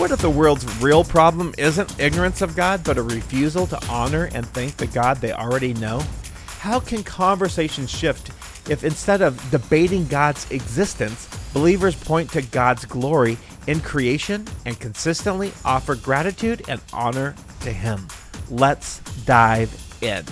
What if the world's real problem isn't ignorance of God, but a refusal to honor and thank the God they already know? How can conversations shift if instead of debating God's existence, believers point to God's glory in creation and consistently offer gratitude and honor to Him? Let's dive in.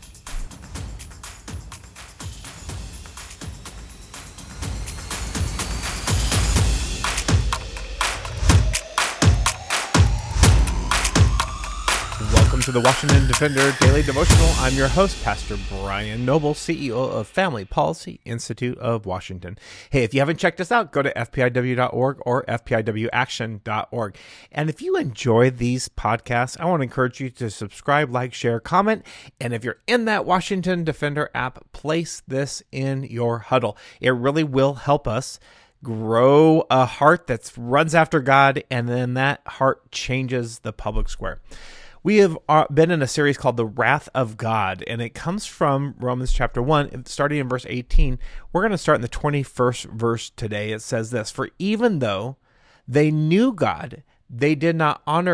Welcome to the Washington Defender Daily Devotional. I'm your host, Pastor Brian Noble, CEO of Family Policy Institute of Washington. Hey, if you haven't checked us out, go to fpiw.org or fpiwaction.org. And if you enjoy these podcasts, I want to encourage you to subscribe, like, share, comment. And if you're in that Washington Defender app, place this in your huddle. It really will help us grow a heart that runs after God, and then that heart changes the public square. We have been in a series called The Wrath of God, and it comes from Romans chapter 1, starting in verse 18. We're going to start in the 21st verse today. It says this: "For even though they knew God, they did not honor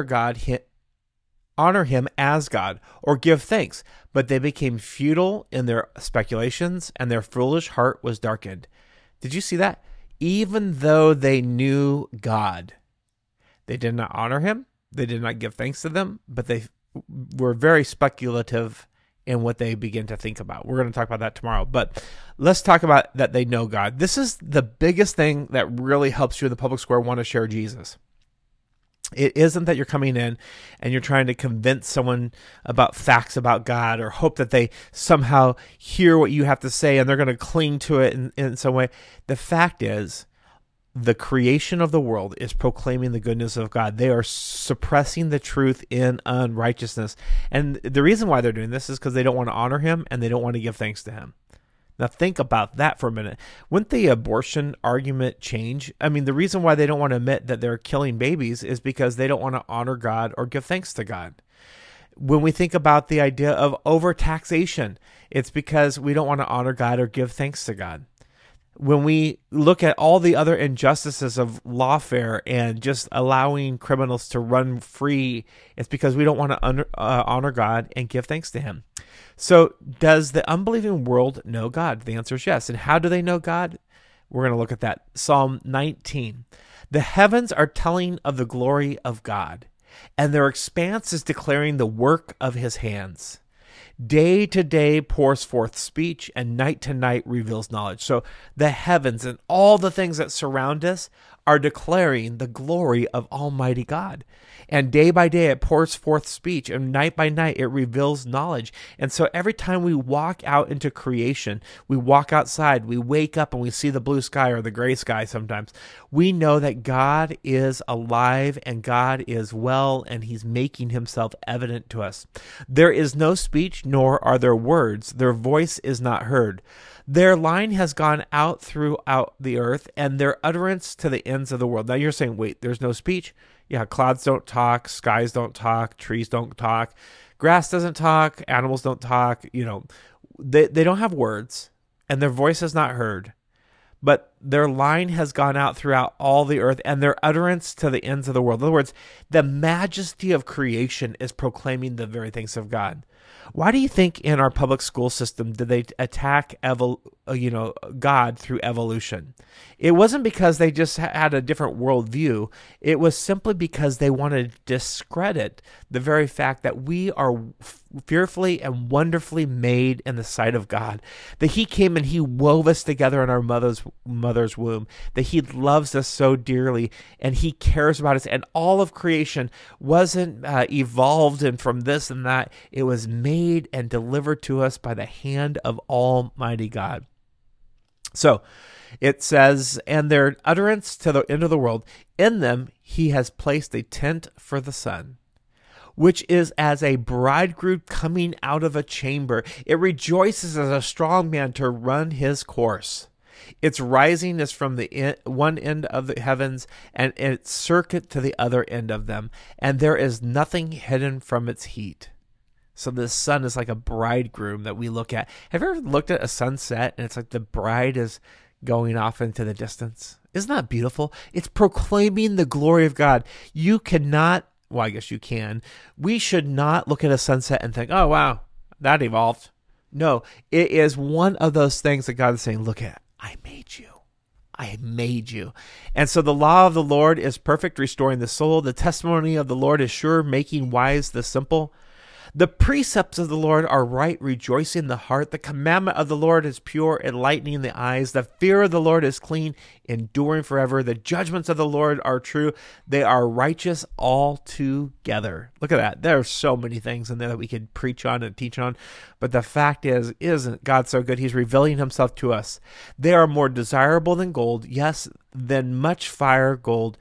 Him as God or give thanks, but they became futile in their speculations, and their foolish heart was darkened." Did you see that? Even though they knew God, they did not honor Him. They did not give thanks to them, but they were very speculative in what they begin to think about. We're going to talk about that tomorrow, but let's talk about that they know God. This is the biggest thing that really helps you in the public square want to share Jesus. It isn't that you're coming in and you're trying to convince someone about facts about God or hope that they somehow hear what you have to say and they're going to cling to it in some way. The fact is, the creation of the world is proclaiming the goodness of God. They are suppressing the truth in unrighteousness. And the reason why they're doing this is because they don't want to honor Him and they don't want to give thanks to Him. Now think about that for a minute. Wouldn't the abortion argument change? I mean, the reason why they don't want to admit that they're killing babies is because they don't want to honor God or give thanks to God. When we think about the idea of overtaxation, it's because we don't want to honor God or give thanks to God. When we look at all the other injustices of lawfare and just allowing criminals to run free, it's because we don't want to honor God and give thanks to Him. So does the unbelieving world know God? The answer is yes. And how do they know God? We're going to look at that. Psalm 19. "The heavens are telling of the glory of God, and their expanse is declaring the work of His hands. Day to day pours forth speech, and night to night reveals knowledge." So the heavens and all the things that surround us are declaring the glory of Almighty God. And day by day it pours forth speech, and night by night it reveals knowledge. And so every time we walk out into creation, we walk outside, we wake up and we see the blue sky or the gray sky sometimes, we know that God is alive and God is well, and He's making Himself evident to us. There is no speech, nor are there words. Their voice is not heard. Their line has gone out throughout the earth, and their utterance to the ends of the world. Now you're saying, wait, there's no speech? Yeah, clouds don't talk, skies don't talk, trees don't talk, grass doesn't talk, animals don't talk. They don't have words, and their voice is not heard. But their line has gone out throughout all the earth, and their utterance to the ends of the world. In other words, the majesty of creation is proclaiming the very things of God. Why do you think in our public school system did they attack God through evolution? It wasn't because they just had a different worldview. It was simply because they wanted to discredit the very fact that we are fearfully and wonderfully made in the sight of God, that He came and He wove us together in our mother's womb, that He loves us so dearly and He cares about us, and all of creation wasn't evolved and from this and that. It was made and delivered to us by the hand of Almighty God. So it says, "And their utterance to the end of the world, in them He has placed a tent for the sun, which is as a bridegroom coming out of a chamber. It rejoices as a strong man to run his course. Its rising is from the one end of the heavens, and its circuit to the other end of them, and there is nothing hidden from its heat." So the sun is like a bridegroom that we look at. Have you ever looked at a sunset and it's like the bride is going off into the distance? Isn't that beautiful? It's proclaiming the glory of God. You cannot, well, I guess you can. We should not look at a sunset and think, oh, wow, that evolved. No, it is one of those things that God is saying, look at, I made you. I made you. And so the law of the Lord is perfect, restoring the soul. The testimony of the Lord is sure, making wise the simple. The precepts of the Lord are right, rejoicing the heart. The commandment of the Lord is pure, enlightening the eyes. The fear of the Lord is clean, enduring forever. The judgments of the Lord are true. They are righteous altogether. Look at that. There are so many things in there that we could preach on and teach on. But the fact is, isn't God so good? He's revealing himself to us. They are more desirable than gold, yes, than much fine gold,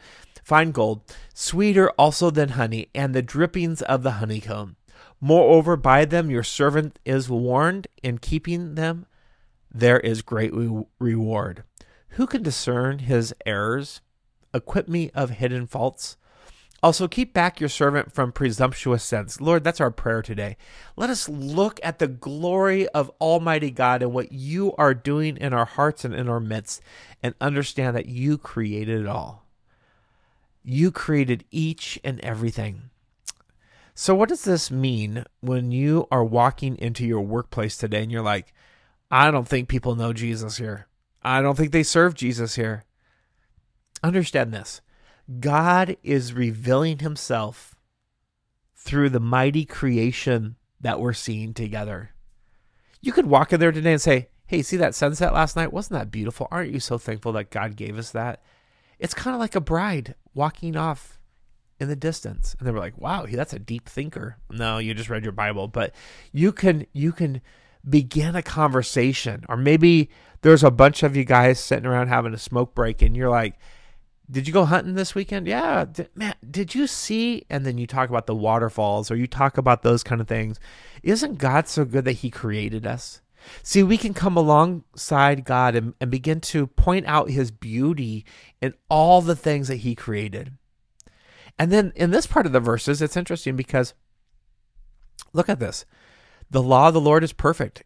sweeter also than honey, and the drippings of the honeycomb. Moreover, by them your servant is warned. In keeping them, there is great reward. Who can discern his errors? Acquit me of hidden faults. Also, keep back your servant from presumptuous sins. Lord, that's our prayer today. Let us look at the glory of Almighty God and what you are doing in our hearts and in our midst, and understand that you created it all. You created each and everything. So what does this mean when you are walking into your workplace today and you're like, I don't think people know Jesus here. I don't think they serve Jesus here. Understand this. God is revealing himself through the mighty creation that we're seeing together. You could walk in there today and say, hey, see that sunset last night? Wasn't that beautiful? Aren't you so thankful that God gave us that? It's kind of like a bride walking off in the distance. And they were like, wow, that's a deep thinker. No, you just read your Bible. But you can begin a conversation. Or maybe there's a bunch of you guys sitting around having a smoke break and you're like, did you go hunting this weekend? Yeah. Did you see? And then you talk about the waterfalls, or you talk about those kind of things. Isn't God so good that he created us? See, we can come alongside God and begin to point out his beauty in all the things that he created. And then in this part of the verses, it's interesting because look at this. The law of the Lord is perfect,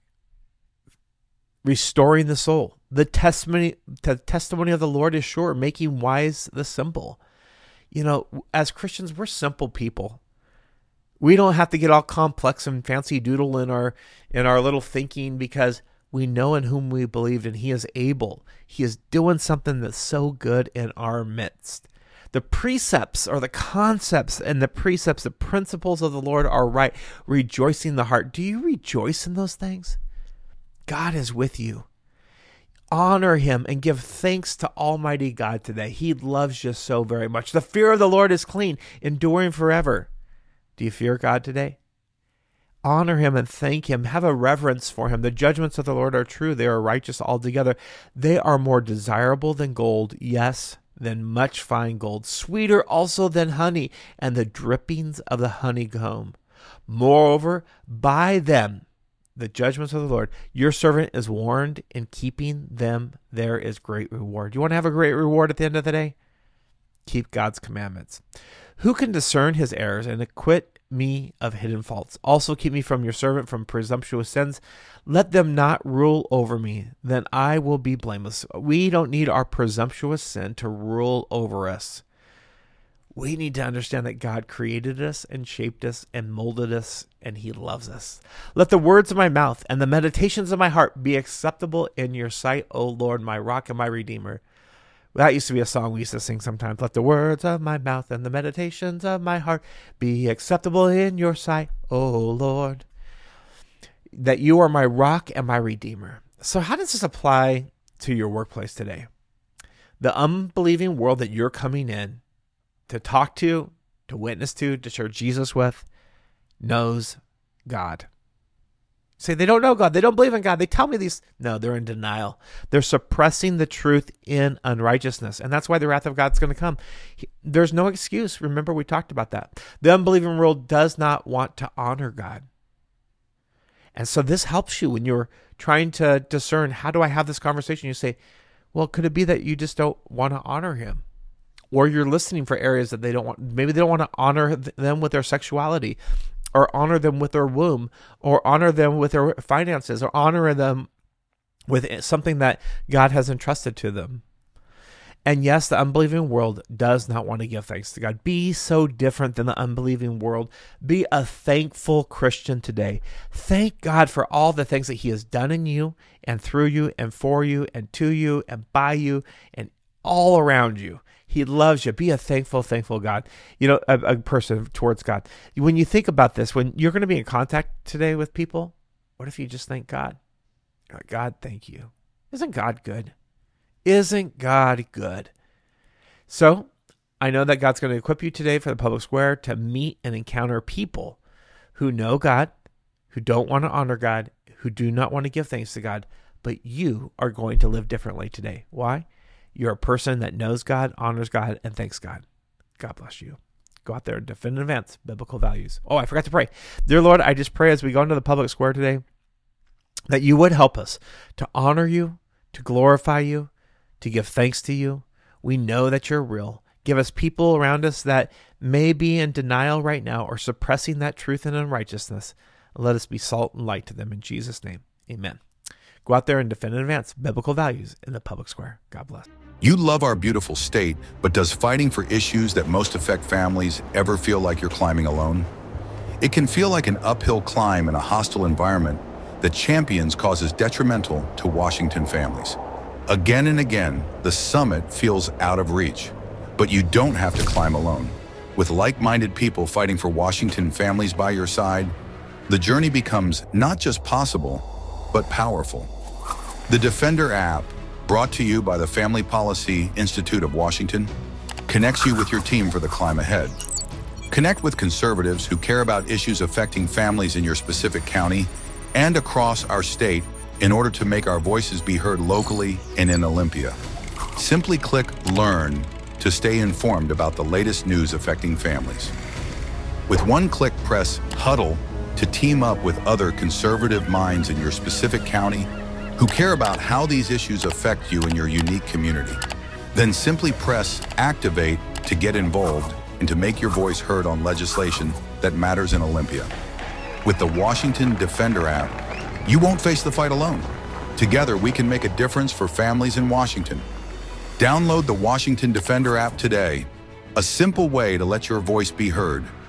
restoring the soul. The testimony of the Lord is sure, making wise the simple. You know, as Christians, we're simple people. We don't have to get all complex and fancy doodle in our little thinking, because we know in whom we believed, and he is able. He is doing something that's so good in our midst. The precepts, or the concepts and the precepts, the principles of the Lord are right, rejoicing the heart. Do you rejoice in those things? God is with you. Honor him and give thanks to Almighty God today. He loves you so very much. The fear of the Lord is clean, enduring forever. Do you fear God today? Honor him and thank him. Have a reverence for him. The judgments of the Lord are true. They are righteous altogether. They are more desirable than gold, yes, than much fine gold, sweeter also than honey, and the drippings of the honeycomb. Moreover, by them, the judgments of the Lord, your servant is warned. In keeping them, there is great reward. You want to have a great reward at the end of the day? Keep God's commandments. Who can discern his errors and acquit me of hidden faults? Also keep me from your servant from presumptuous sins. Let them not rule over me, then I will be blameless. We don't need our presumptuous sin to rule over us. We need to understand that God created us and shaped us and molded us, and he loves us. Let the words of my mouth and the meditations of my heart be acceptable in your sight, O Lord, my rock and my redeemer. That used to be a song we used to sing sometimes. Let the words of my mouth and the meditations of my heart be acceptable in your sight, O Lord. That you are my rock and my redeemer. So how does this apply to your workplace today? The unbelieving world that you're coming in to talk to witness to share Jesus with, knows God. Say they don't know God. They don't believe in God. They tell me these. No, they're in denial. They're suppressing the truth in unrighteousness. And that's why the wrath of God's going to come. There's no excuse. Remember, we talked about that. The unbelieving world does not want to honor God. And so this helps you when you're trying to discern, how do I have this conversation? You say, well, could it be that you just don't want to honor him? Or you're listening for areas that they don't want. Maybe they don't want to honor them with their sexuality, or honor them with their womb, or honor them with their finances, or honor them with something that God has entrusted to them. And yes, the unbelieving world does not want to give thanks to God. Be so different than the unbelieving world. Be a thankful Christian today. Thank God for all the things that he has done in you and through you and for you and to you and by you and all around you. He loves you. Be a thankful God. A person towards God. When you think about this, when you're going to be in contact today with people, what if you just thank God? God, thank you. Isn't God good? Isn't God good? So I know that God's going to equip you today for the public square to meet and encounter people who know God, who don't want to honor God, who do not want to give thanks to God, but you are going to live differently today. Why? You're a person that knows God, honors God, and thanks God. God bless you. Go out there and defend and advance biblical values. Oh, I forgot to pray. Dear Lord, I just pray as we go into the public square today that you would help us to honor you, to glorify you, to give thanks to you. We know that you're real. Give us people around us that may be in denial right now or suppressing that truth and unrighteousness. Let us be salt and light to them in Jesus' name. Amen. Go out there and defend and advance biblical values in the public square. God bless. You love our beautiful state, but does fighting for issues that most affect families ever feel like you're climbing alone? It can feel like an uphill climb in a hostile environment that champions causes detrimental to Washington families. Again and again, the summit feels out of reach, but you don't have to climb alone. With like-minded people fighting for Washington families by your side, the journey becomes not just possible, but powerful. The Defender app, brought to you by the Family Policy Institute of Washington, connects you with your team for the climb ahead. Connect with conservatives who care about issues affecting families in your specific county and across our state in order to make our voices be heard locally and in Olympia. Simply click Learn to stay informed about the latest news affecting families. With one click, press Huddle to team up with other conservative minds in your specific county who care about how these issues affect you in your unique community. Then simply press Activate to get involved and to make your voice heard on legislation that matters in Olympia. With the Washington Defender app, you won't face the fight alone. Together, we can make a difference for families in Washington. Download the Washington Defender app today, a simple way to let your voice be heard